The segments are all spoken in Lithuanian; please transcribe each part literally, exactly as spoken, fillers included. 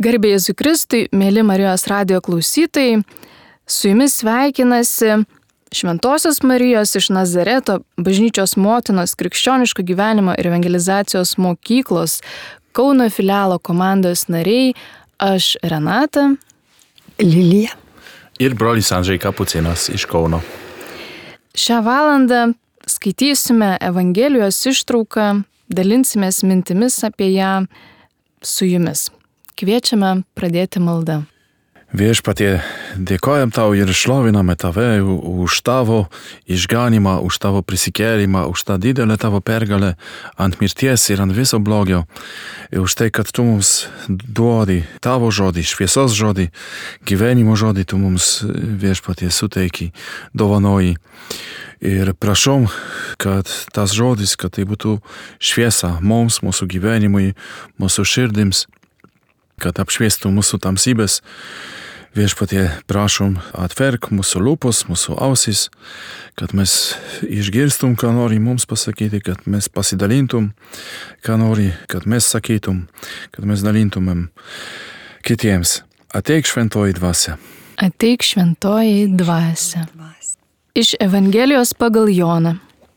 Garbė Jėzui Kristui, mėly Marijos radijo klausytojai, su jumis sveikinasi Šventosios Marijos iš Nazareto bažnyčios motinos krikščioniško gyvenimo ir evangelizacijos mokyklos Kauno filialo komandos nariai, aš Renata, Lilija ir brolis Andžej Kapucinas iš Kauno. Šią valandą skaitysime Evangelijos ištrauką, dalinsimės mintimis apie ją su jumis. Kviečiame pradėti maldą. Viešpatie, dėkojam tau ir šloviname tave už tavo išganimą, už tavo prisikėlimą, už tą didelę tavo pergalę ant mirties ir ant viso blogio. Ir už tai, kad tu mums duodi tavo žodį, šviesos žodį, gyvenimo žodį, tu mums viešpatie suteiki, dovanoji. Ir prašom, kad tas žodis, kad tai būtų šviesa mums, mūsų gyvenimui, mūsų širdims, kad apšviestų mūsų tamsybės. Viešpatie, prašom, atverk mūsų lūpos, mūsų ausis, kad mes išgirstum, ką nori mums pasakyti, kad mes pasidalintum, ką nori, kad mes sakytum, kad mes dalintumėm kitiems. Ateik šventoji dvasia. Ateik šventoji dvasia. Iš Evangelijos pagal Joną.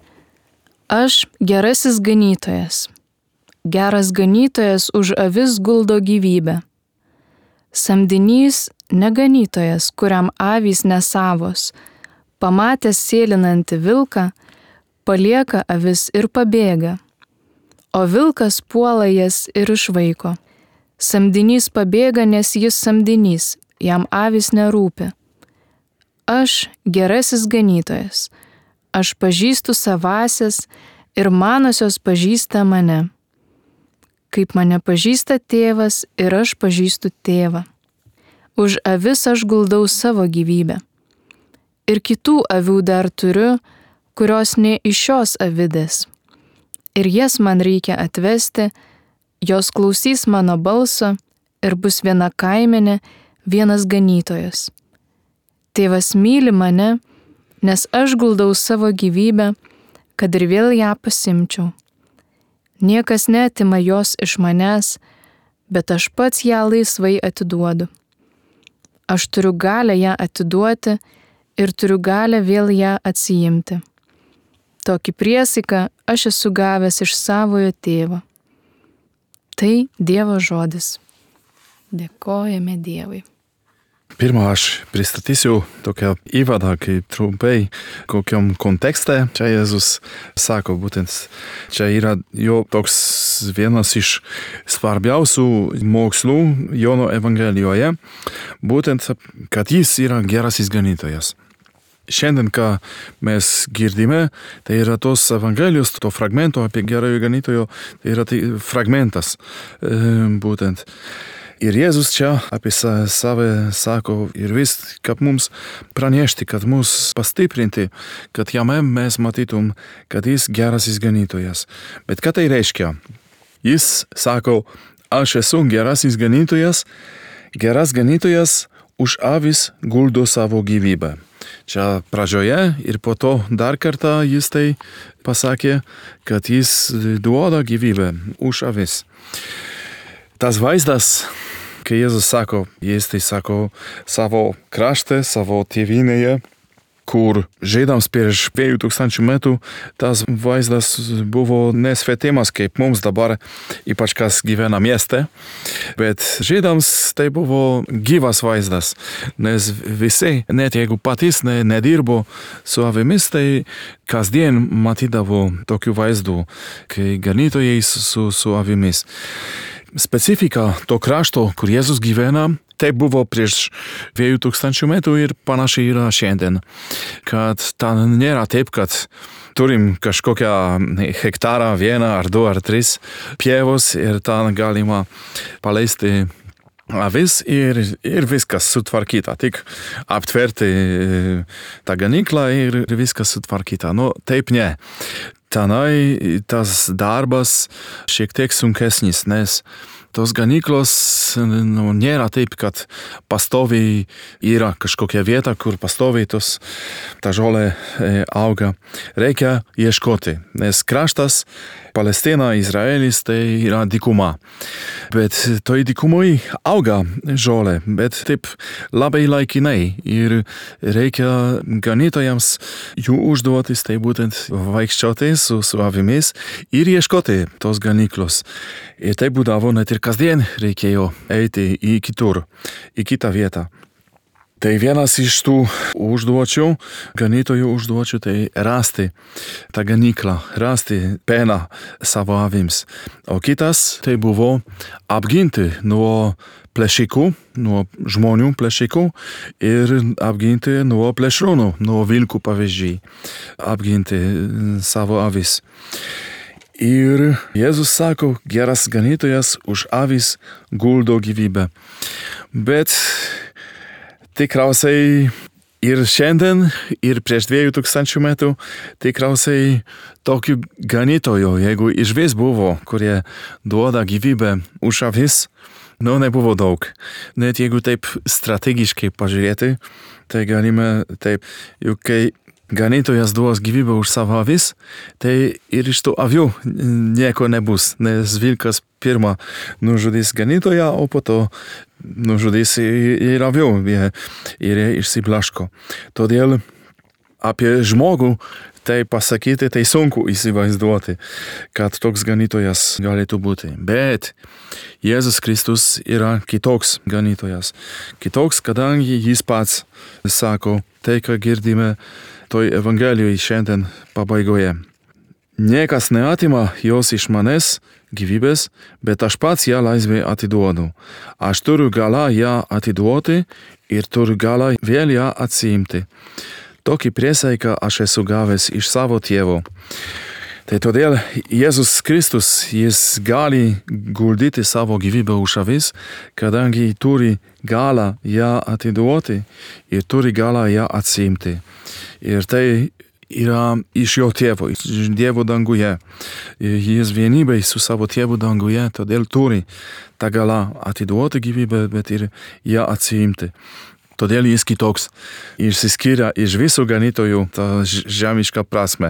Aš gerasis ganytojas. Geras ganytojas už avis guldo gyvybę. Samdinys neganytojas, kuriam avys nesavos, pamatęs sėlinantį vilką, palieka avis ir pabėga, o vilkas puola jas ir išvaiko. Samdinys pabėga, nes jis samdinys, jam avys nerūpi. Aš gerasis ganytojas, aš pažįstu savasias ir manosios pažįsta mane. Kaip mane pažįsta tėvas ir aš pažįstu tėvą. Už avis aš guldau savo gyvybę. Ir kitų avių dar turiu, kurios ne iš šios avidės. Ir jas man reikia atvesti, jos klausys mano balso ir bus viena kaimenė, vienas ganytojas. Tėvas myli mane, nes aš guldau savo gyvybę, kad ir vėl ją pasimčiau. Niekas neatima jos iš manęs, bet aš pats ją laisvai atiduodu. Aš turiu galę ją atiduoti ir turiu galę vėl ją atsiimti. Tokį priesaiką aš esu gavęs iš savojo tėvo. Tai Dievo žodis. Dėkojame Dievui. Pirmą aš pristatysiu tokią įvadą, kaip trumpai, kokiam kontekste čia Jėzus sako, būtent čia yra jo toks vienas iš svarbiausių mokslų Jono Evangelijoje, būtent, kad jis yra gerasis ganytojas. Šiandien, ką mes girdime, tai yra tos Evangelijos, to fragmento apie gerąjį ganytojo, tai yra tai fragmentas, būtent. Ir Jėzus čia apie save sako ir vis, kad mums pranešti, kad mus pastiprinti, kad jame mes matytum, kad jis gerasis ganytojas. Bet ką tai reiškia? Jis sako, aš esu gerasis ganytojas, geras ganytojas už avis guldo savo gyvybę. Čia pradžioje ir po to dar kartą jis tai pasakė, kad jis duoda gyvybę už avis. Tas vaizdas, kai Jėzus sako, jis tai sako savo krašte, savo tėvynėje, kur žydams prieš dviejų tūkstančių metų tas vaizdas buvo nesvetimas, kaip mums dabar, ypač kas gyvena mieste, bet žydams tai buvo gyvas vaizdas, nes visi, net jeigu patys ne, nedirbo su avimis, tai kasdien matydavo tokių vaizdų, kai ganytojai su, su avimis. Specifika to krašto, kur Jėzus gyvena, tai buvo prieš dviejų tūkstančių metų ir panašiai yra šiandien. Kad ten nėra taip, kad turim kažkokią hektarą, vieną ar du ar tris pievos ir ten galima paleisti avis ir, ir viskas sutvarkyta. Tik aptverti tą ganyklą ir viskas sutvarkyta. Nu, taip ne. Tenai tas darbas šiek tiek sunkesnis, nes tos ganyklos nu, nėra taip, kad pastoviai yra kažkokia vieta, kur pastoviai tos, ta žolė auga. Reikia ieškoti, nes kraštas Palestina, Izraelis tai yra dykuma. Bet toj dykumoj auga žolė, bet taip labai laikinai ir reikia ganytojams jų užduotis, tai būtent vaikščioti su, su avimis ir ieškoti tos ganyklos. Ir tai būdavo net ir kasdien reikėjo eiti į kitur, į kitą vietą. Tai vienas iš tų užduočių, ganytojų užduočių, tai rasti tą ganyklą, rasti peną savo avims. O kitas tai buvo apginti nuo plėšikų, nuo žmonių plėšikų ir apginti nuo plėšrūnų, nuo vilkų pavyzdžiui, apginti savo avis. Ir Jėzus sako, geras ganytojas už avis guldo gyvybę. Bet tikriausiai ir šiandien, ir prieš dviejų tūkstančių metų, tikriausiai tokių ganytojų, jeigu išvis buvo, kurie duoda gyvybę už avis, nu nebuvo daug. Net jeigu taip strategiškai pažiūrėti, tai galime taip, juk kai ganytojas duos gyvybę už savo avis, tai ir iš tų avių nieko nebus, nes vilkas pirmą nužudys ganytoją, o po to nužudys ir avių ir išsiblaško. Todėl apie žmogų tai pasakyti, tai sunku įsivaizduoti, kad toks ganytojas galėtų būti. Bet Jėzus Kristus yra kitoks ganytojas. Kitoks, kadangi jis pats sako tai, ką girdime toj Evangelijoje šiandien pabaigoje. Niekas neatima jos iš manęs gyvybės, bet aš pats ją laisvai atiduodu. Aš turiu galą ją atiduoti ir turiu galą vėl ją atsiimti. Tokį priesaiką aš esu gavęs iš savo tėvo. Tai todėl Jėzus Kristus, jis gali guldyti savo gyvybę už avis, kadangi turi galą ją atiduoti ir turi galą ją atsiimti. Ir tai yra iš jo tėvo, iš Dievo danguje. Jis vienybėj su savo tėvu danguje, todėl turi tą galą atiduoti gyvybę, bet ir ją atsiimti. Todėl jis kitoks, išsiskiria iš visų ganytojų tą žemišką prasme.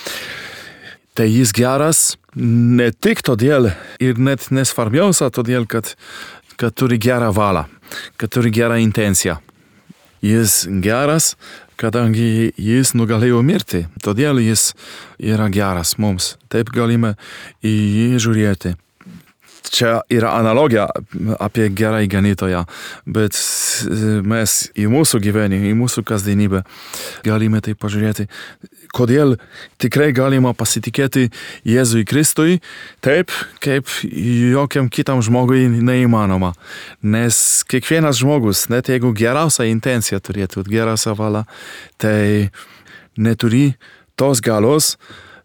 Tai jis geras ne tik todėl ir net nesvarbiausia todėl, kad, kad turi gerą valą, kad turi gerą intenciją. Jis geras, kadangi jis nugalėjo mirti, todėl jis yra geras mums. Taip galime į jį žiūrėti. Čia yra analogija apie gerai ganytoją, bet mes į mūsų gyvenimą, į mūsų kasdienybę galime taip pažiūrėti, kodėl tikrai galima pasitikėti Jėzui Kristui taip, kaip jokiam kitam žmogui neįmanoma. Nes kiekvienas žmogus, net jeigu geriausia intencija turėtų, geriausia valia, tai neturi tos galos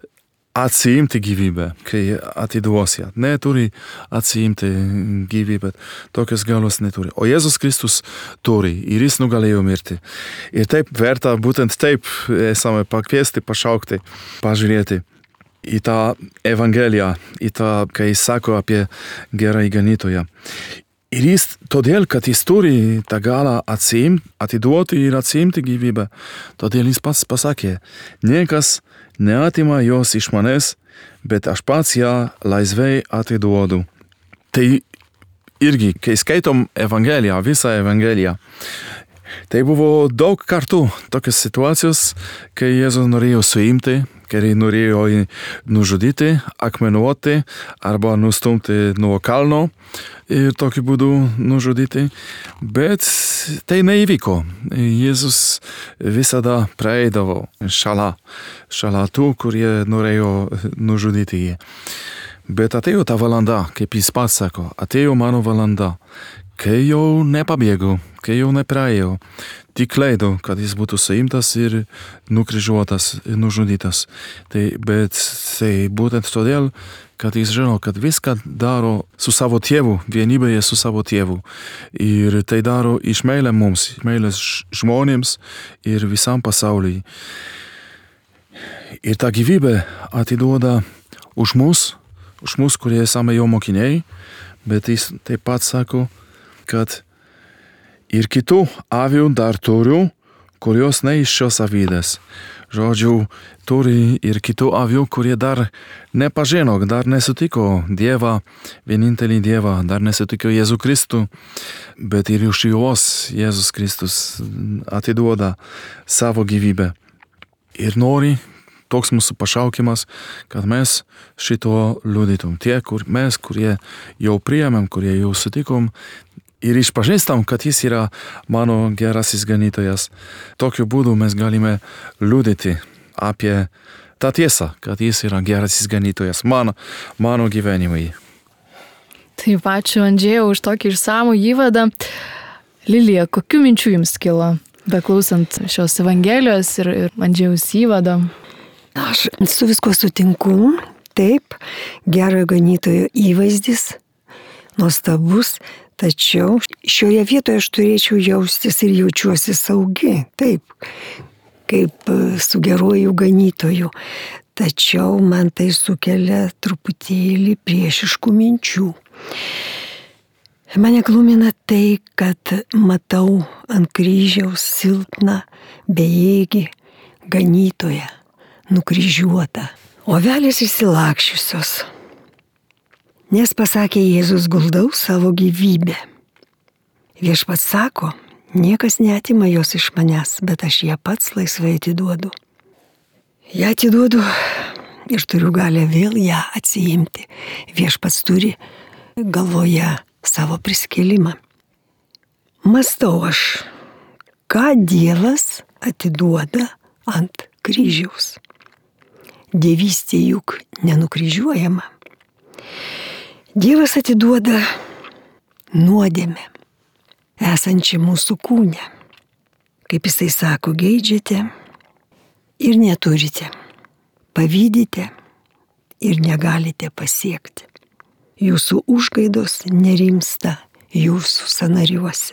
atsiimti gyvybę, kai atiduos ją. Neturi atsiimti gyvybę. Tokios galos neturi. O Jėzus Kristus turi ir jis nugalėjo mirti. Ir taip verta, būtent taip esame pakviesti, pašaukti, pažiūrėti į tą Evangeliją, į tą, kai jis sako apie gerąjį ganytoją. Ir jis, todėl, kad jis turi tą galą atsiimti, atiduoti ir atsiimti gyvybę, todėl jis pats pasakė, niekas neatima jos iš manęs, bet aš pats ją laisvai atiduodu. Tai irgi, kai skaitom Evangeliją, visą Evangeliją, tai buvo daug kartų tokios situacijos, kai Jėzus norėjo suimti, kai norėjo nužudyti, akmenuoti arba nustumti nuo kalno ir tokiu būdu nužudyti. Bet tai neįvyko. Jėzus visada praeidavo šalia, šalia tų, kurie norėjo nužudyti jį. Bet atėjo ta valanda, kaip jis pats sako, atėjo mano valanda, kai jau nepabėgo, kai jau nepraėjo, tik leido, kad jis būtų suimtas ir nukryžiuotas, nužudytas. Tai, bet tai būtent todėl, kad jis žino, kad viską daro su savo tėvu, vienybėje su savo tėvu. Ir tai daro iš meilės mums, meilės žmonėms ir visam pasauliui. Ir tą gyvybę atiduoda už mus, už mus, kurie esame jo mokiniai, bet jis taip pat sako, kad ir kitų avių dar turiu, kurios ne iš šios avydės. Žodžiu, turi ir kitų avių, kurie dar nepažino, dar nesutiko Dievą, vienintelį Dievą, dar nesutiko Jėzų Kristų, bet ir už juos Jėzus Kristus atiduoda savo gyvybę. Ir nori, toks mūsų pašaukimas, kad mes šito liudytum. Tie, kur mes, kurie jau priėmėm, kurie jau sutikom, ir išpažįstam, kad jis yra mano gerasis ganytojas. Tokiu būdu mes galime liudyti apie tą tiesą, kad jis yra gerasis ganytojas mano, mano gyvenimui. Taip, ačiū Andžėjau už tokį išsamų įvadą. Lilija, kokių minčių jums kilo, beklausant šios Evangelijos ir, ir Andžėjaus įvado? Aš su visko sutinku. Taip, gerojo ganytojo įvaizdis, nuostabus. Tačiau šioje vietoje aš turėčiau jaustis ir jaučiuosi saugi, taip, kaip su geruoju ganytoju. Tačiau man tai sukelia truputėlį priešiškų minčių. Mane glumina tai, kad matau ant kryžiaus silpną, bejėgį ganytoją, nukryžiuotą. Ovelės išsilakščiusios. Nes pasakė Jėzus, guldau savo gyvybę. Viešpats sako, niekas neatima jos iš manęs, bet aš ją pats laisvai atiduodu. Ją atiduodu ir turiu galę vėl ją atsiimti. Viešpats turi galvoje savo prisikėlimą. Mąstau aš, ką Dievas atiduoda ant kryžiaus. Dievystė juk nenukryžiuojama. Dievas atiduoda nuodėmę, esančią mūsų kūne. Kaip jisai sako, geidžiate ir neturite, pavydite ir negalite pasiekti. Jūsų užgaidos nerimsta jūsų sąnariuose.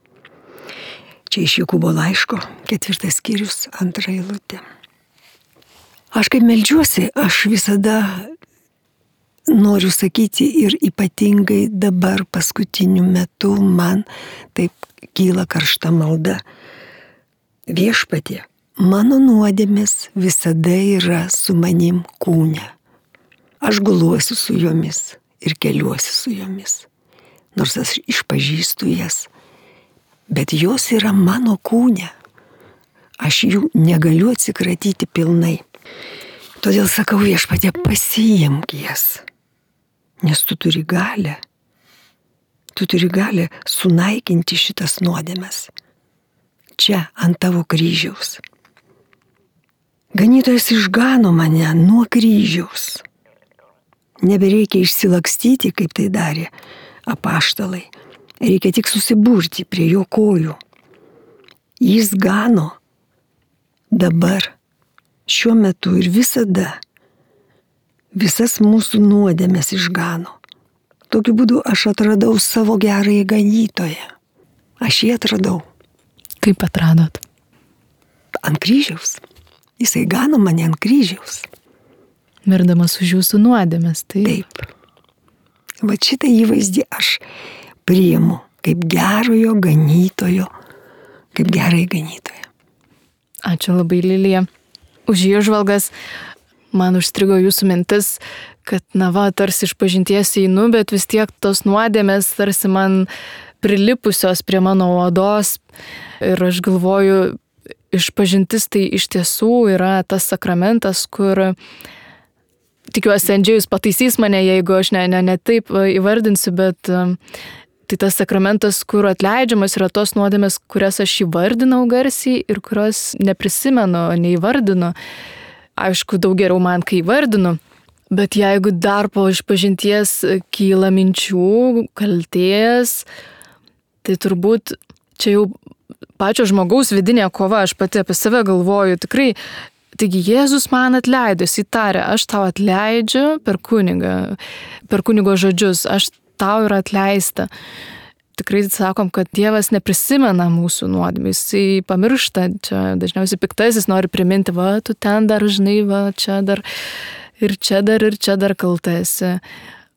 Čia iš Jokūbo laiško, ketvirtas skyrius, antra eilutė. Aš kaip meldžiuosi, aš visada noriu sakyti ir ypatingai dabar paskutiniu metu man taip kyla karšta malda. Viešpatie, mano nuodėmės visada yra su manim kūne. Aš guluosiu su jomis ir keliuosi su jomis, nors aš išpažįstu jas, bet jos yra mano kūne. Aš jų negaliu atsikratyti pilnai. Todėl sakau, Viešpatie, pasiimk jas. Nes tu turi galę, tu turi galę sunaikinti šitas nuodėmes. Čia, ant tavo kryžiaus. Ganytojas išgano mane nuo kryžiaus. Nebereikia išsilakstyti, kaip tai darė apaštalai. Reikia tik susiburti prie jo kojų. Jis gano dabar, šiuo metu ir visada. Visas mūsų nuodėmes išgano. Tokiu būdu aš atradau savo gerąjį ganytoją. Aš jį atradau. Kaip atradot? Ant kryžiaus. Jisai gano mane ant kryžiaus. Mirdamas už jūsų nuodėmes, tai? Taip. Va šitą įvaizdį aš priimu kaip gerojo ganytojo, kaip gerąjį ganytoją. Ačiū labai, Lilija, už įžvalgas. Man užstrigo jūsų mintis, kad, na va, tarsi išpažinties einu, bet vis tiek tos nuodėmės tarsi man prilipusios prie mano odos. Ir aš galvoju, išpažintis tai iš tiesų yra tas sakramentas, kur, tikiuosi, Andžėjus pataisys mane, jeigu aš ne, ne, ne taip įvardinsiu, bet tai tas sakramentas, kur atleidžiamas yra tos nuodėmės, kurias aš įvardinau garsiai ir kurios neprisimenu, neįvardinu. Aišku, daug geriau man, kai vardinu, bet jeigu dar po išpažinties kyla minčių, kaltės, tai turbūt čia jau pačio žmogaus vidinė kova, aš pati apie save galvoju, tikrai, taigi Jėzus man atleido, jis įtarė, aš tau atleidžiu per kunigą, per kunigo žodžius, aš tau yra atleista. Tikrai sakom, kad Dievas neprisimena mūsų nuodėmių, jisai pamiršta, čia dažniausiai piktasis nori priminti, va, tu ten dar, žinai, va, čia dar, ir čia dar, ir čia dar kaltaisi.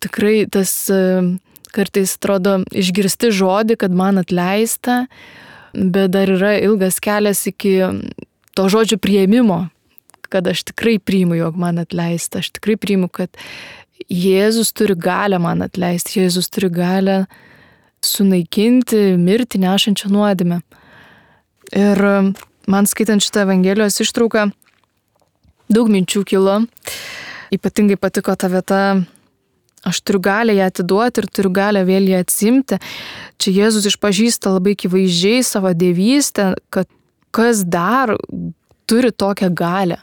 tikrai tas kartais atrodo išgirsti žodį, kad man atleista, bet dar yra ilgas kelias iki to žodžio priėmimo, kad aš tikrai priimu, jog man atleista. Aš tikrai priimu, kad Jėzus turi galę man atleisti. Jėzus turi galę sunaikinti mirtį nešančią nuodėmę. Ir man skaitant šitą Evangelijos ištrauką, daug minčių kilo. Ypatingai patiko ta vieta, aš turiu galę ją atiduoti ir turiu galę vėl ją atsimti. Čia Jėzus išpažįsta labai akivaizdžiai savo dievystę, kad kas dar turi tokią galę.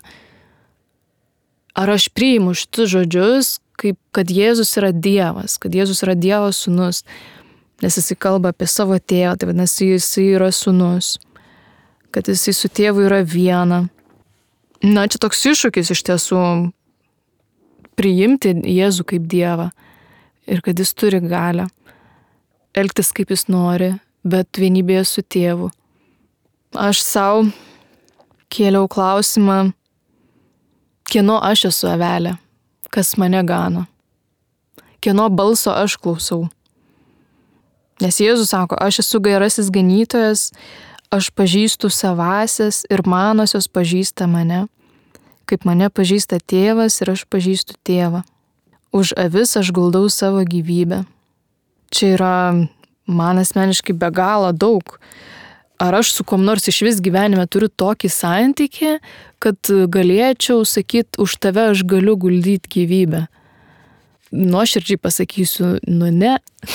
Ar aš priimu šitus žodžius, kaip kad Jėzus yra Dievas, kad Jėzus yra Dievo sūnus, nes jisai kalba apie savo tėvą, tai vadinasi, jisai yra sūnus, kad jisai su tėvu yra viena. Na, čia toks iššūkis iš tiesų priimti Jėzų kaip Dievą ir kad jis turi galę elgtis kaip jis nori, bet vienybėje su tėvu. Aš savo kėliau klausimą, kieno aš esu avelė, kas mane gano, kieno balso aš klausau. Nes Jėzus sako, aš esu gerasis ganytojas, aš pažįstu savasias ir manosios pažįsta mane, kaip mane pažįsta tėvas ir aš pažįstu tėvą. Už avis aš guldau savo gyvybę. Čia yra man asmeniškai be galo daug. Ar aš su kom nors iš vis gyvenime turiu tokį santykį, kad galėčiau sakyti, už tave aš galiu guldyti gyvybę? Nuoširdžiai pasakysiu, nu ne.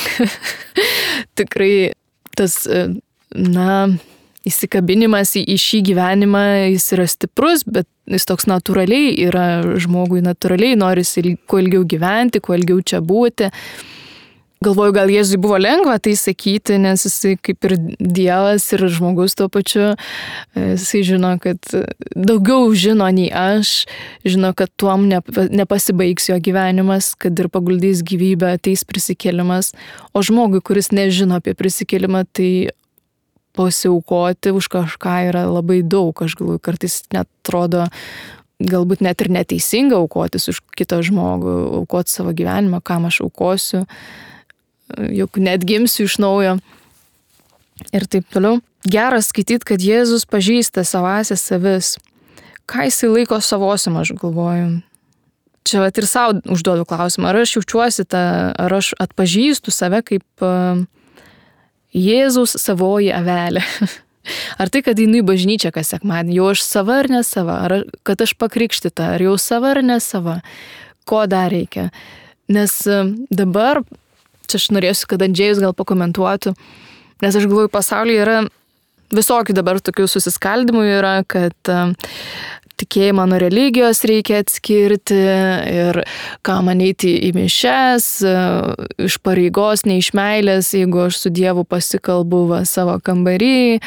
Tikrai tas, na, įsikabinimas į, į šį gyvenimą, jis yra stiprus, bet jis toks natūraliai yra žmogui, natūraliai norisi kuo ilgiau gyventi, kuo ilgiau čia būti. Galvoju, gal Jėzui buvo lengva tai sakyti, nes jisai kaip ir Dievas ir žmogus tuo pačiu. Jisai žino, kad daugiau žino nei aš, žino, kad tuom nepasibaigs jo gyvenimas, kad ir paguldys gyvybę, ateis prisikėlimas. O žmogui, kuris nežino apie prisikėlimą, tai pasiaukoti už kažką yra labai daug. Aš galvoju, kartais net atrodo, galbūt net ir neteisinga aukotis už kitą žmogų, aukoti savo gyvenimą, kam aš aukosiu. Juk net gimsiu iš naujo ir taip toliau. Geras skaityti, kad Jėzus pažįsta savasias savis. Ką jisai laiko savosiam, aš galvoju. Čia vat ir savo užduodu klausimą, ar aš jaučiuosi tą, ar aš atpažįstu save kaip uh, Jėzaus savoji avelė. Ar tai, kad einu į bažnyčią kas sekmadienį, jau aš sava ar ne sava, ar kad aš pakrikštyta, ar jau sava ar ne sava, ko dar reikia. Nes uh, dabar čia aš norėsiu, kad Andžėjus gal pakomentuotų, nes aš galvoju, pasaulyje yra visokių dabar tokių susiskaldimų yra, kad uh, tikėjimą nuo religijos reikia atskirti ir ką man eiti į mišias, uh, iš pareigos, ne iš meilės, jeigu aš su Dievu pasikalbu va, savo kambarį.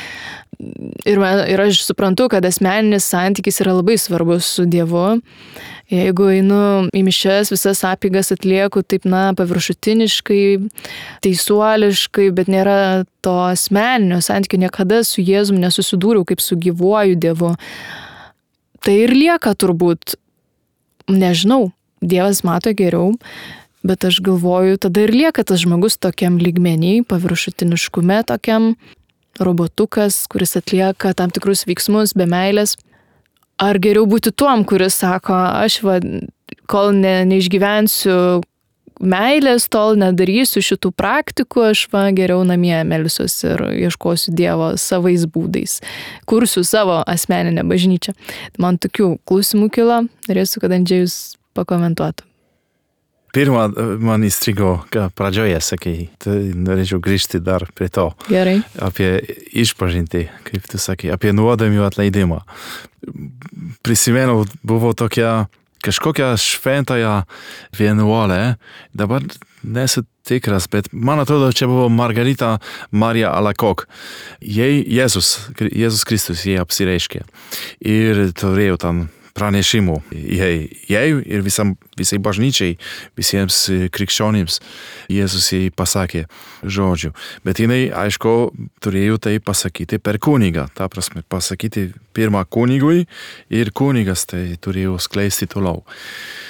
Ir, man, ir aš suprantu, kad asmeninis santykis yra labai svarbus su Dievu. Jeigu einu į mišias, visas apeigas atlieku taip, na, paviršutiniškai, teisuoliškai, bet nėra to asmeninio santykio, niekada su Jėzum nesusidūriau kaip su gyvuoju Dievu. Tai ir lieka turbūt, nežinau, Dievas mato geriau, bet aš galvoju, tada ir lieka tas žmogus tokiam lygmenį, paviršutiniškume tokiam, robotukas, kuris atlieka tam tikrus veiksmus be meilės. Ar geriau būti tuom, kuris sako, aš va, kol ne, neišgyvensiu meilės, tol nedarysiu šitų praktikų, aš va, geriau namie melsiuos ir ieškosiu Dievo savais būdais, kursiu savo asmeninę bažnyčią. Man tokių klausimų kilo, norėsiu, kad Andžėjus pakomentuotų. Pirmā man įstrigo, ką pradžioje sakei, tai norėčiau grįžti dar prie to. Gerai. Apie išpažintį, kaip tu sakei, apie nuodėmių atleidimą. Prisimenu, buvo tokia kažkokia šventąja vienuolė, dabar nesu tikras, bet man atrodo, čia buvo Margarita Marija Alacoque. Jei Jėzus, Jėzus Kristus jai apsireiškė ir turėjo tam pranešimų jai, jai ir visam, visai bažnyčiai, visiems krikščionims. Jėzus jai pasakė žodžių. Bet jinai, aišku, turėjo tai pasakyti per kunigą. Ta prasme, pasakyti pirmą kunigui ir kunigas tai turėjo skleisti toliau.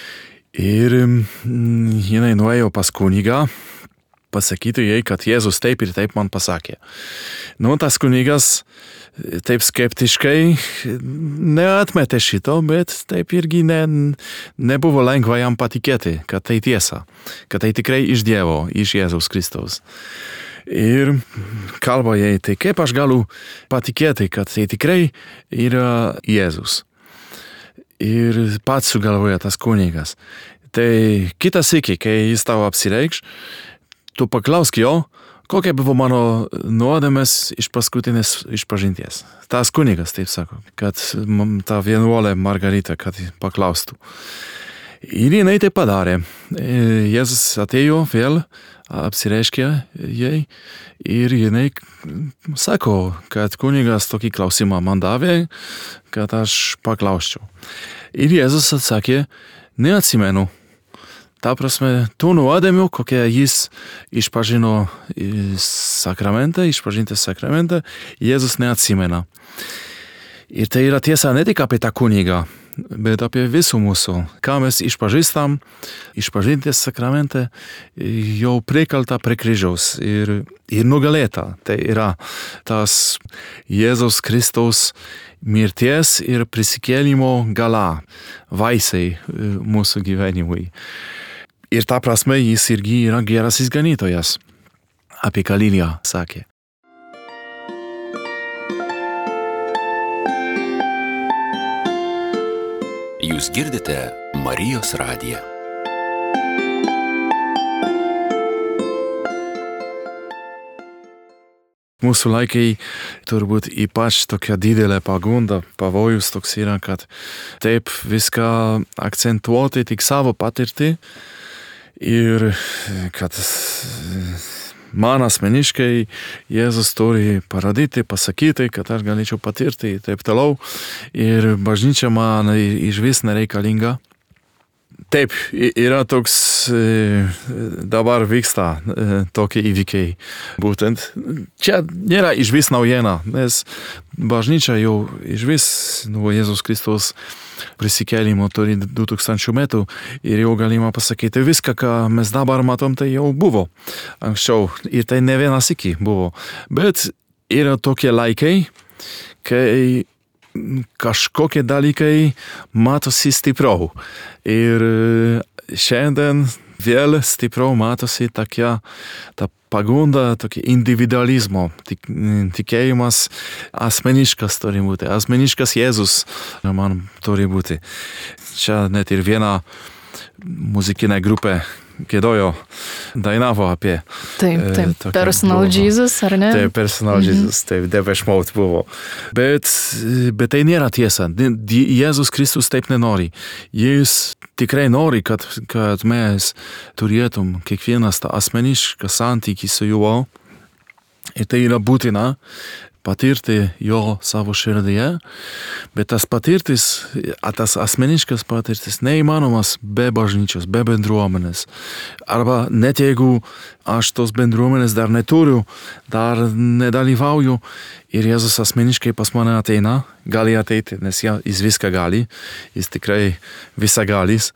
Ir jinai nuėjo pas kunigą, pasakyti jai, kad Jėzus taip ir taip man pasakė. Nu, tas kunigas taip skeptiškai neatmetė šito, bet taip irgi ne, nebuvo lengva jam patikėti, kad tai tiesa, kad tai tikrai iš Dievo, iš Jėzaus Kristaus. Ir kalba jai, tai kaip aš galiu patikėti, kad tai tikrai yra Jėzus. Ir pats sugalvoja tas kunigas. Tai kitą sykį, kai jis tau apsireikš, tu paklausk jo, kokia buvo mano nuodėmės iš paskutinės išpažinties. Tas kunigas taip sako, kad ta vienuolė Margarita, kad paklaustų. Ir jinai tai padarė. Jėzus atėjo vėl, apsireiškė jai ir jinai sako, kad kunigas tokį klausimą man davė, kad aš paklausčiau. Ir Jėzus atsakė, neatsimenu. Ta prasme, tų nuodėmių, kokie jis išpažino sakramentą, išpažinti sakramentą, Jėzus neatsimena. Ir tai yra tiesa ne tik apie tą kunigą, bet apie visų mūsų. Ką mes išpažįstam, išpažinties sakramentą, jau prikalta prie kryžiaus ir, ir nugalėta. Tai yra tas Jėzaus Kristaus mirties ir prisikėlimo gala, vaisiai mūsų gyvenimui. Ir ta prasme jis irgi yra geras išganytojas, apie ką Lilija sakė. Jūs girdite Marijos radiją. Mūsų laikai turbūt ypač tokia didelė pagunda, pavojus toks yra, kad taip viską akcentuoti tik savo patirtį ir kad man asmeniškai Jėzus turi parodyti, pasakyti, kad aš galėčiau patirti taip toliau ir bažnyčia man išvis nereikalinga. Taip, yra toks, dabar vyksta tokie įvykiai. Būtent čia nėra išvis naujiena, nes bažnyčia jau išvis nuo Jėzus Kristaus prisikėlimo turi du tūkstančių metų ir jau galima pasakyti viską, ką mes dabar matom, tai jau buvo anksčiau ir tai ne vienas iki buvo. Bet yra tokie laikai, kai kažkokie dalykai matosi stipriau. Ir šiandien vėl stipriau matosi tokia ta pagunda, tokia individualizmo, tik, tikėjimas asmeniškas turi būti. Asmeniškas Jėzus man turi būti. Čia net ir viena muzikinė grupė giedojo, dainavo apie taip, taip, e, Personal buvo. Jesus, ar ne? Taip, Personal mm-hmm. Jesus, taip, Depeche Mode buvo. Bet, bet tai nėra tiesa. Jėzus Kristus taip nenori. Jis tikrai nori, kad, kad mes turėtum kiekvienas tą asmenišką santykį su juo. Ir tai yra būtina patirti jo savo širdyje, bet tas patirtis, tas asmeniškas patirtis neįmanomas be bažnyčios, be bendruomenės. Arba net jeigu aš tos bendruomenės dar neturiu, dar nedalyvauju ir Jėzus asmeniškai pas mane ateina, gali ateiti, nes jis viską gali, jis tikrai visagalis.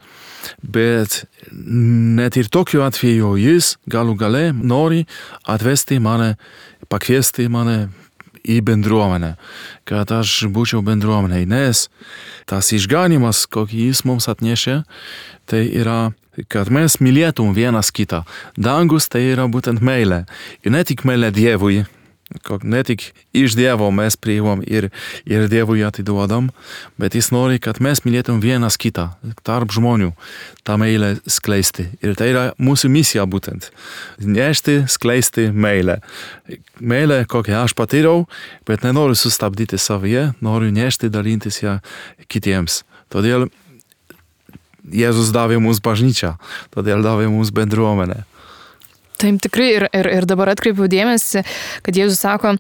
Bet net ir tokiu atveju jis galų gale nori atvesti mane, pakviesti mane į bendruomenę, kad aš būčiau bendruomenėj, nes tas išganymas, kokį jis mums atnešė, tai yra, kad mes mylėtum vienas kitą. Dangus tai yra būtent meilė. Ir ne tik meilė Dievui, ne tik iš Dievo mes priimam ir, ir Dievui atiduodam, bet jis nori, kad mes mylėtum vienas kitą, tarp žmonių, tą meilę skleisti. Ir tai yra mūsų misija būtent. Nešti, skleisti meilę. Meilę, kokią aš patyriau, bet nenoriu sustabdyti savyje, noriu nešti, dalintis ją kitiems. Todėl Jėzus davė mums bažnyčią, todėl davė mums bendruomenę. Taip, tikrai ir, ir, ir dabar atkreipiau dėmesį, kad Jėzus sako,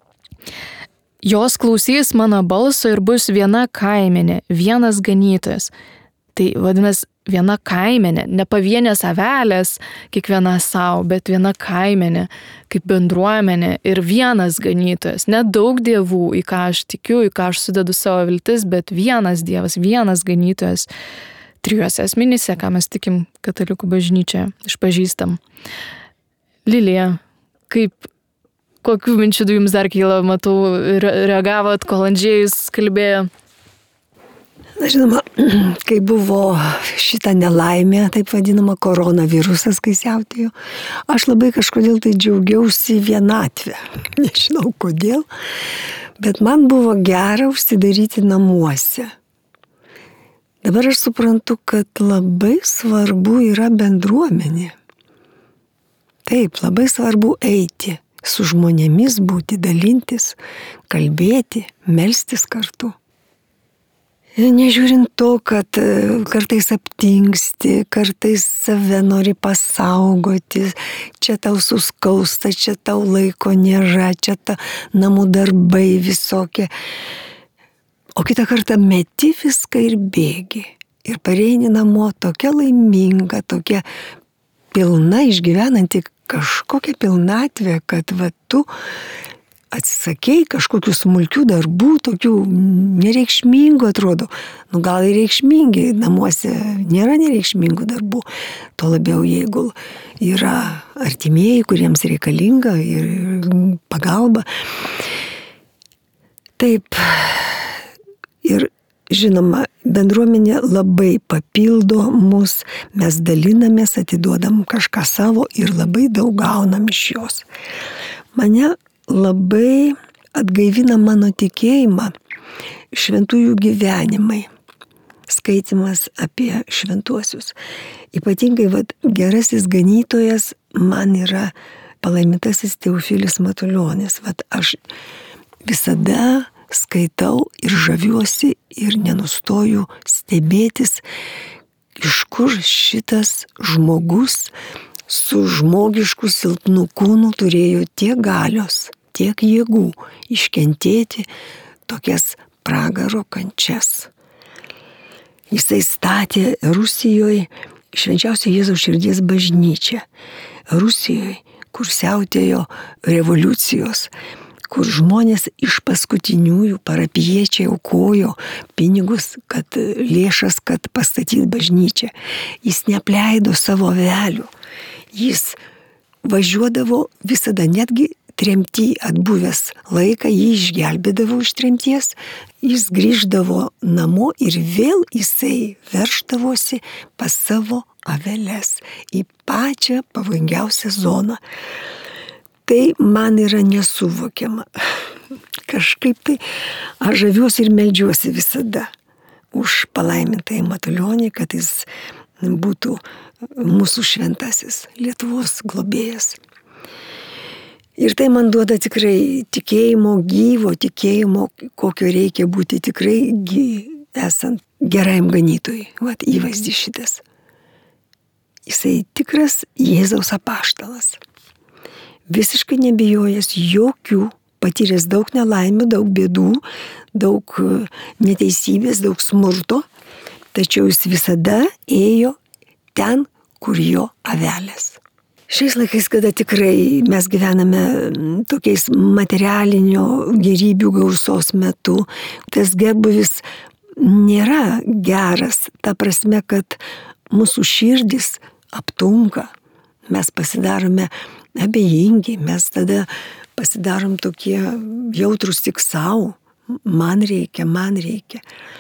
jos klausys mano balso ir bus viena kaimenė, vienas ganytojas. Tai vadinasi, viena kaimenė, ne pavienės avelės, kiekviena savo, bet viena kaimenė, kaip bendruomenė ir vienas ganytojas. Ne daug dievų, į ką aš tikiu, į ką aš sudedu savo viltis, bet vienas Dievas, vienas ganytojas. trijuose asmenyse, ką mes tikim katalikų bažnyčioje, išpažįstam. Lilija, kaip, kokių minčių jums dar kyla, matau, reagavot, kol Andžėjus kalbėjo? Na, žinoma, kai buvo šita nelaimė, taip vadinama koronavirusas, kai siautėjo, aš labai kažkodėl tai džiaugiausi vienatvę. Nežinau kodėl, bet man buvo gera užsidaryti namuose. Dabar aš suprantu, kad labai svarbu yra bendruomenė. Taip, labai svarbu eiti, su žmonėmis būti, dalintis, kalbėti, melstis kartu. Nežiūrint to, kad kartais aptingsti, kartais save nori pasaugoti, čia tau suskausta, čia tau laiko nėra, čia ta namų darbai visokie. O kitą kartą meti viską ir bėgi. Ir pareini namo tokia laiminga, tokia pilna, išgyvenanti kažkokią pilnatvę, kad va tu atsisakei kažkokių smulkių darbų, tokių nereikšmingų atrodo. Nu gal ir reikšmingi, namuose nėra nereikšmingų darbų. Tuo labiau, jeigu yra artimieji, kuriems reikalinga ir pagalba. Taip. Ir žinoma, bendruomenė labai papildo mus, mes dalinamės, atiduodam kažką savo ir labai daug gaunam iš jos. Mane labai atgaivina mano tikėjimą šventųjų gyvenimai, skaitimas apie šventuosius. Ypatingai vat, gerasis ganytojas man yra palaimintasis Teofilis Matuljonis. Vat, aš visada skaitau ir žaviuosi ir nenustoju stebėtis, iš kur šitas žmogus su žmogišku silpnu kūnu turėjo tiek galios, tiek jėgų iškentėti tokias pragaro kančias. Jisai statė Rusijoje švenčiausią Jėzaus širdies bažnyčią. Rusijoje, kur siautėjo revoliucijos, kur žmonės iš paskutiniųjų parapijiečiai aukojo pinigus, kad lėšas, kad pastatyti bažnyčią. Jis neapleido savo avelių. Jis važiuodavo visada, netgi tremty atbuvęs laiką, jį išgelbėdavo iš tremties, jis grįždavo namo ir vėl jisai veršdavosi pas savo aveles į pačią pavojingiausią zoną. Tai man yra nesuvokiama. Kažkaip tai aš žaviuosi ir meldžiuosi visada už palaimintąjį Matuljonį, kad jis būtų mūsų šventasis, Lietuvos globėjas. Ir tai man duoda tikrai tikėjimo, gyvo tikėjimo, kokio reikia būti tikrai esant gerajam ganytojui. Vat įvaizdis šitas. Jisai tikras Jėzaus apaštalas. Visiškai nebijojęs jokių, patyręs daug nelaimių, daug bėdų, daug neteisybės, daug smurto, tačiau jis visada ėjo ten, kur jo avelės. Šiais laikais, kada tikrai mes gyvename tokiais materialinio gerybių gausos metu, tas gerbūvis nėra geras, ta prasme, kad mūsų širdis aptunka, mes pasidarome abejingi, mes tada pasidarom tokie jautrus tik savo, man reikia, man reikia.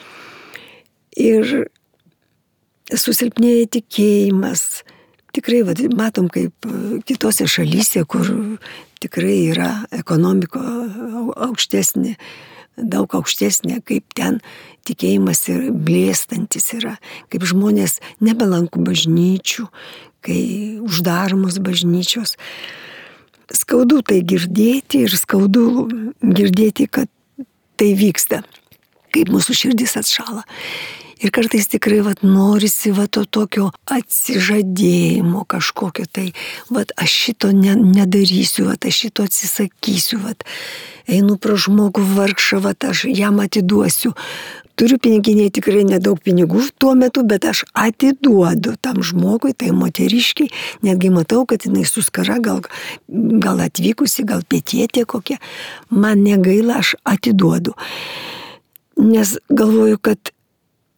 Ir susilpnėja tikėjimas. Tikrai va, matom, kaip kitose šalyse, kur tikrai yra ekonomika aukštesnė, daug aukštesnė, kaip ten tikėjimas ir blėstantis yra, kaip žmonės nebelanko bažnyčių, kai uždaromos bažnyčios. Skaudu tai girdėti ir skaudu girdėti, kad tai vyksta, kaip mūsų širdis atšala. Ir kartais tikrai vat, norisi vat, to tokio atsižadėjimo kažkokio, tai vat, aš šito ne, nedarysiu, vat, aš šito atsisakysiu, vat, einu pro žmogų vargšą, vat, aš jam atiduosiu. Turiu piniginėje tikrai nedaug pinigų tuo metu, bet aš atiduodu tam žmogui, tai moteriškiai, netgi matau, kad jinai suskara, gal, gal atvykusi, gal pietietė kokia, man negaila, aš atiduodu. Nes galvoju, kad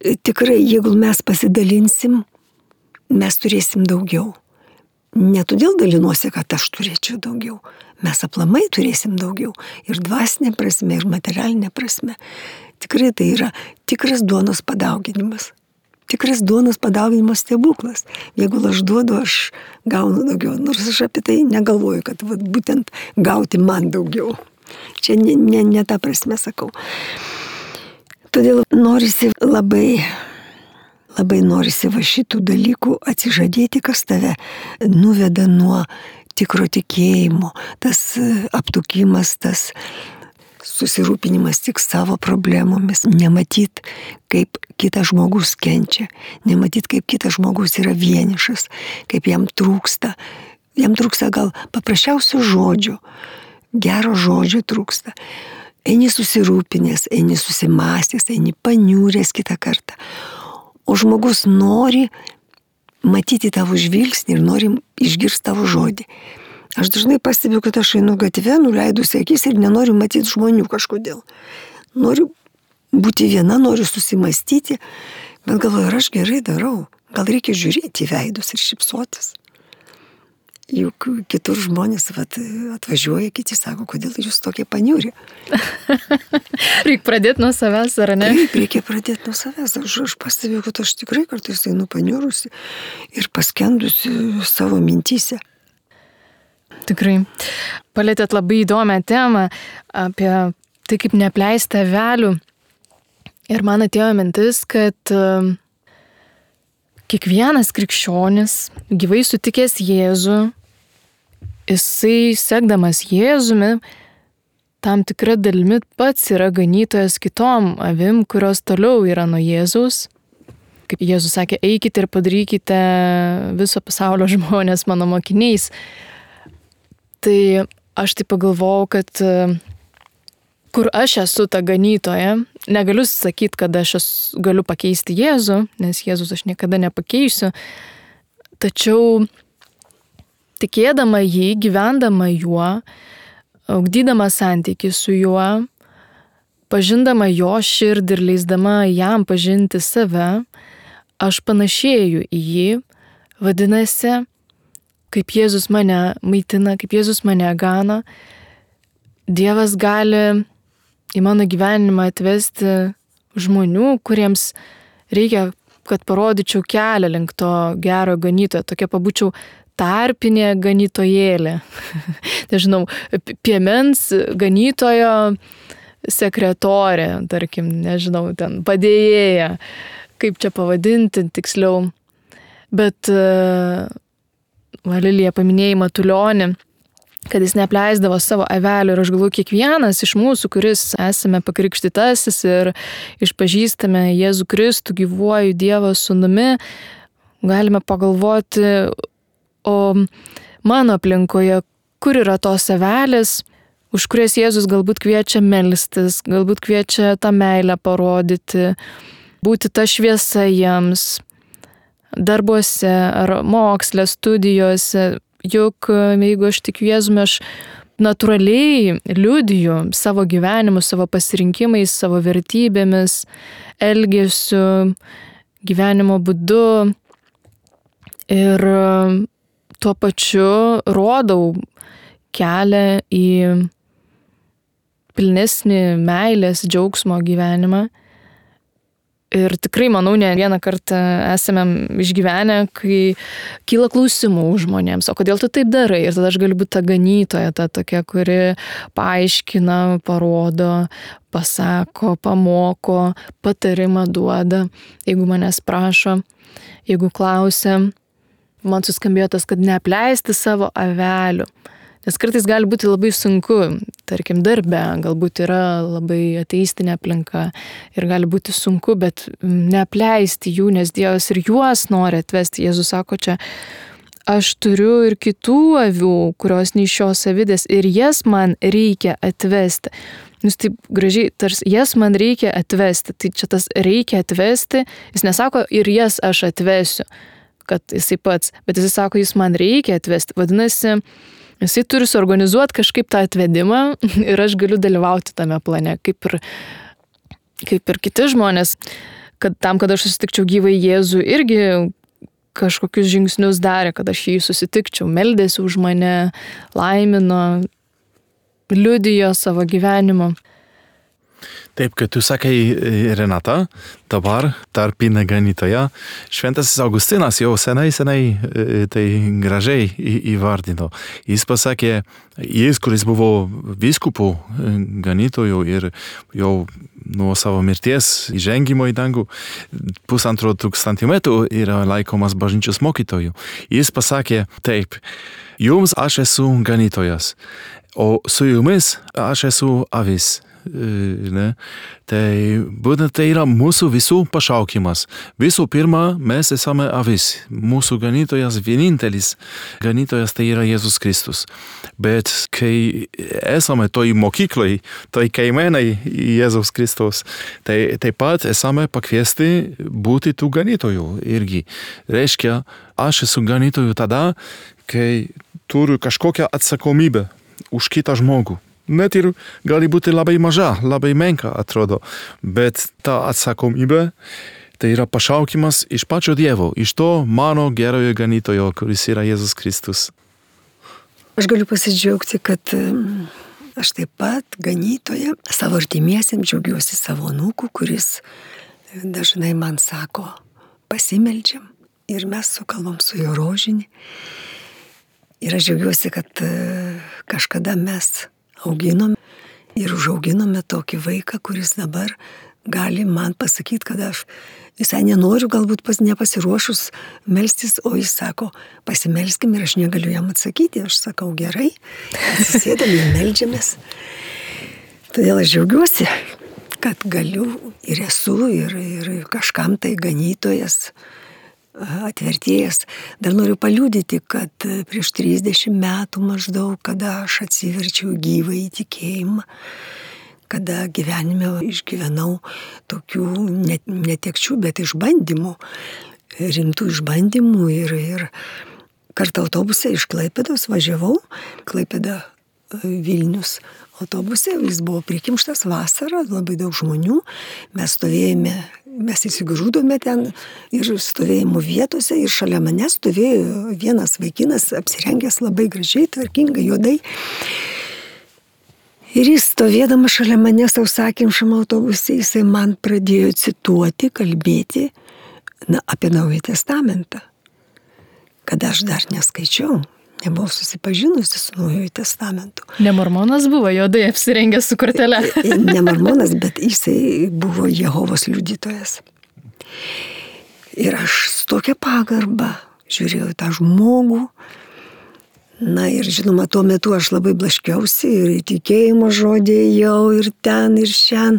tikrai, jeigu mes pasidalinsim, mes turėsim daugiau. Ne todėl dalinuosi, kad aš turėčiau daugiau. Mes aplamai turėsim daugiau. Ir dvasinė prasme, ir materialinė prasme. Tikrai tai yra tikras duonos padauginimas. Tikras duonos padauginimas stebuklas. Jeigu aš duodu, aš gaunu daugiau. Nors aš apie tai negalvoju, kad vat, būtent gauti man daugiau. Čia ne, ne, ne tą prasme sakau. Todėl norisi labai... Labai norisi va šitų dalykų atsižadėti, kas tave nuveda nuo tikro tikėjimo. Tas aptukimas, tas susirūpinimas tik savo problemomis. Nematyt, kaip kitas žmogus kenčia. Nematyt, kaip kitas žmogus yra vienišas. Kaip jam trūksta. Jam trūksta gal paprasčiausių žodžių. Gero žodžio trūksta. Eini susirūpinęs, eini susimąstęs, eini paniūręs kitą kartą. O žmogus nori matyti tavo žvilgsnį ir nori išgirsti tavo žodį. Aš dažnai pastebiu, kad aš einu gatve, nuleidusi akis ir nenoriu matyti žmonių kažkodėl. Noriu būti viena, noriu susimastyti, bet galvoju, ar aš gerai darau. Gal reikia žiūrėti į veidus ir šypsotis. Juk kitur žmonės vat, atvažiuoja, kiti sako, kodėl jūs tokie paniūri. Reikia pradėti nuo savęs, ar ne? Taip, reikia pradėti nuo savęs. Aš, aš pastebėjau, kad aš tikrai kartais einu paniūrusi ir paskendusi savo mintyse. Tikrai. Palėtėt labai įdomią temą apie tai, kaip neapleisti avelių. Ir man atėjo mintis, kad kiekvienas krikščionis, gyvai sutikęs Jėzų, jisai sekdamas Jėzumi, tam tikra dalimi pats yra ganytojas kitom avim, kurios toliau yra nuo Jėzaus. Kaip Jėzus sakė, eikite ir padarykite viso pasaulio žmonės mano mokiniais. Tai aš tai pagalvojau, kad kur aš esu ta ganytoja, negaliu sakyti, kad aš esu, galiu pakeisti Jėzų, nes Jėzus aš niekada nepakeisiu, tačiau tikėdama jį, gyvendama juo, augdydama santykį su juo, pažindama jo širdį ir leisdama jam pažinti save, aš panašėju į jį, vadinasi, kaip Jėzus mane maitina, kaip Jėzus mane gano, Dievas gali į mano gyvenimą atvesti žmonių, kuriems reikia, kad parodyčiau kelią link to gero ganytojo, tokia pabūčiau tarpinė ganytojėlė. Nežinau, piemens ganytojo sekretorė, tarkim, nežinau, ten padėjėja, kaip čia pavadinti tiksliau. Bet Lilija paminėjai Matulionį, kad jis neapleisdavo savo avelių ir aš galvoju, kiekvienas iš mūsų, kuris esame pakrikštytasis ir išpažįstame Jėzų Kristų gyvuoju Dievo sūnumi, galime pagalvoti, o mano aplinkoje, kur yra tos avelės, už kurias Jėzus galbūt kviečia melstis, galbūt kviečia tą meilę parodyti, būti ta šviesa jiems, darbuose ar moksle, studijose. Juk jeigu aš tikiu Jėzumi, aš natūraliai liudiju savo gyvenimu, savo pasirinkimais, savo vertybėmis, elgesiu, gyvenimo būdu ir tuo pačiu rodau kelią į pilnesnį meilės, džiaugsmo gyvenimą. Ir tikrai, manau, ne vieną kartą esame išgyvenę, kai kyla klausimų žmonėms, o kodėl tu taip darai? Ir tada aš galiu būti ta ganytoja, ta tokia, kuri paaiškina, parodo, pasako, pamoko, patarimą duoda, jeigu manęs prašo, jeigu klausia. Man suskambėjo tas, kad neapleisti savo avelių. Nes kartais gali būti labai sunku, tarkim, darbe, galbūt yra labai ateistinė aplinka ir gali būti sunku, bet neapleisti jų, nes Dievas ir juos nori atvesti. Jėzus sako čia, aš turiu ir kitų avių, kurios neišios avidės ir jas man reikia atvesti. Jūs taip gražiai, tarsi jas man reikia atvesti, tai čia tas reikia atvesti, jis nesako ir jas aš atvesiu, kad jisai pats, bet jisai sako, jis man reikia atvesti, vadinasi, jisai turi suorganizuoti kažkaip tą atvedimą ir aš galiu dalyvauti tame plane, kaip ir, kaip ir kiti žmonės. kad tam, kad aš susitikčiau gyvai Jėzų, irgi kažkokius žingsnius darė, kad aš jį susitikčiau, meldėsi už mane, laimino, liudijo savo gyvenimo. Taip, kad tu sakai, Renata, dabar tarpinė ganytoja, šventasis Augustinas jau senai, senai tai gražiai įvardino. Jis pasakė, jis, kuris buvo vyskupų ganytojų ir jau nuo savo mirties įžengimo į dangų pusantro tūkstantį metų yra laikomas bažnyčios mokytojų. Jis pasakė taip, jums aš esu ganytojas, o su jumis aš esu avis. Ne? Tai būtent tai yra mūsų visų pašaukimas. Visų pirma, mes esame avis. Mūsų ganytojas, vienintelis ganytojas tai yra Jėzus Kristus. Bet kai esame toj mokyklai, toj kaimenai Jėzus Kristus, tai taip pat esame pakviesti būti tų ganytojų irgi. Reiškia, aš esu ganytojų tada, kai turiu kažkokią atsakomybę už kitą žmogų. Net ir gali būti labai maža, labai menka atrodo, bet ta atsakomybė tai yra pašaukimas iš pačio Dievo, iš to mano gerojo ganytojo, kuris yra Jėzus Kristus. Aš galiu pasidžiaugti, kad aš taip pat ganytoja savo artimiesiems džiaugiuosi savo anūku, kuris dažnai man sako, pasimeldžiam ir mes sukalbam su jo rožinį. Ir aš džiaugiuosi, kad kažkada mes auginom ir užauginome tokį vaiką, kuris dabar gali man pasakyti, kad aš visai nenoriu, galbūt pas nepasiruošus melstis, o jis sako, pasimelskim ir aš negaliu jam atsakyti. Aš sakau, gerai, atsisėdam ir meldžiamės. Todėl aš džiaugiuosi, kad galiu ir esu ir, ir kažkam tai ganytojas, atvertėjas. Dar noriu paliudyti, kad prieš trisdešimt metų maždaug, kada aš atsiverčiau gyvą įtikėjimą, kada gyvenime išgyvenau tokių netekčių, bet išbandymų, rimtų išbandymų ir, ir kartą autobuse iš Klaipėdos važiavau, Klaipėda Vilnius autobuse, jis buvo prikimštas vasarą, labai daug žmonių, mes stovėjome, mes įsigrūdome ten ir stovėjimo vietose ir šalia mane stovėjo vienas vaikinas apsirengęs labai gražiai, tvarkingai, juodai. Ir jis stovėdamas šalia mane sausakimšam autobuse, jisai man pradėjo cituoti, kalbėti na, apie Naująjį Testamentą, kad aš dar neskaičiau. Nebuvau susipažinusi su Naujuoju Testamentu. Ne mormonas buvo juodai apsirengęs su kortele. Ne mormonas, bet jisai buvo Jehovos liudytojas. Ir aš su tokia pagarba žiūrėjau tą žmogų. Na ir žinoma, tuo metu aš labai blaškiausi ir įtikėjimo žodį ėjau ir ten ir šiandien.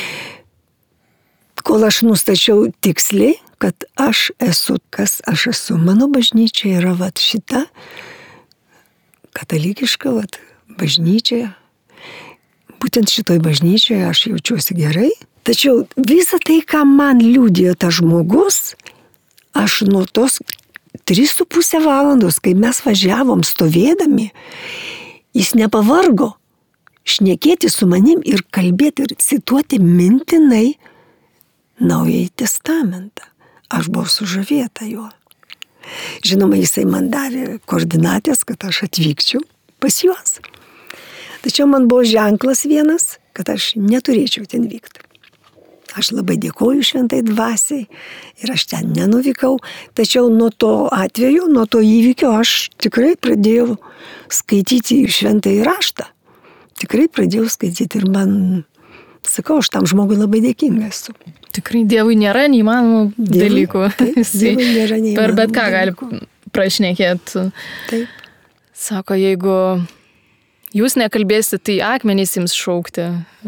Kol aš nustačiau tiksliai, kad aš esu, kas aš esu. Mano bažnyčia yra vat šita katalikiška vat, bažnyčia. Būtent šitoj bažnyčioje aš jaučiuosi gerai. Tačiau visa tai, ką man liudijo tas žmogus, aš nuo tos tris su pusę valandos, kai mes važiavom stovėdami, jis nepavargo šnekėti su manim ir kalbėti ir cituoti mintinai Naująjį Testamentą. Aš buvau sužavėta juo. Žinoma, jisai man davė koordinatės, kad aš atvykčiau pas juos. Tačiau man buvo ženklas vienas, kad aš neturėčiau ten vykti. Aš labai dėkoju šventai dvasiai ir aš ten nenuvykau. Tačiau nuo to atveju, nuo to įvykio aš tikrai pradėjau skaityti šventąjį raštą. Tikrai pradėjau skaityti ir man, sakau, aš tam žmogui labai dėkinga esu. Tikrai Dievui nėra neįmanomų dalykų. Taip, Dievui nėra neįmanomų per bet ką dalykų. gali prašnekėti. Taip. Sako, jeigu jūs nekalbėsite, tai akmenys jums šaukti.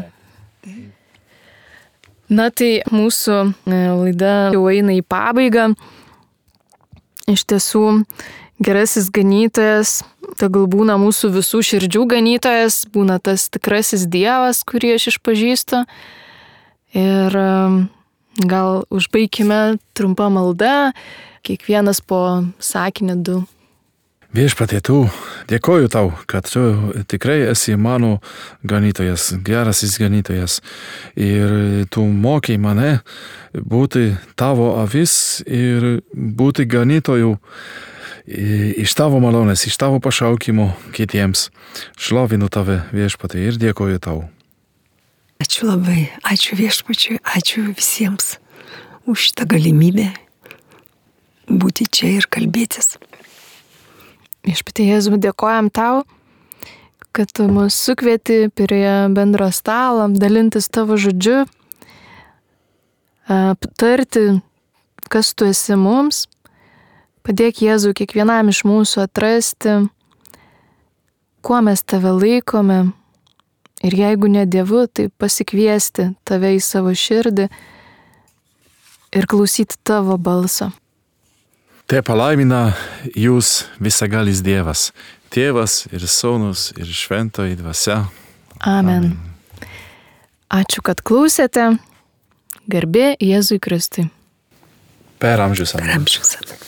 Na tai mūsų laida jau eina į pabaigą. Iš tiesų, gerasis ganytojas, tegul būna mūsų visų širdžių ganytojas, būna tas tikrasis Dievas, kurį aš išpažįstu. Ir gal užbaikime trumpą maldą, kiekvienas po sakinį du. Viešpatie, tu dėkoju tau, kad tu tikrai esi mano ganytojas, geras išganytojas. Ir tu mokai mane būti tavo avis ir būti ganytoju iš tavo malonės, iš tavo pašaukimo kitiems. Šlovinu tave, viešpatie, ir dėkoju tau. Ačiū labai, ačiū viešpačiui, ačiū visiems už šitą galimybę būti čia ir kalbėtis. Viešpatie Jėzau, dėkojam tau, kad tu mus sukvieti prie bendro stalo, dalintis tavo žodžiu, aptarti, kas tu esi mums. Padėk Jėzau kiekvienam iš mūsų atrasti, kuo mes tave laikome. Ir jeigu ne Dievu, tai pasikviesti tave į savo širdį ir klausyti tavo balso. Te palaimina jūs visagalis Dievas, Tėvas ir Sūnus ir Šventoji Dvasia. Amen. Amen. Ačiū, kad klausėte. Garbė Jėzui Kristui. Per amžius. Per amžius.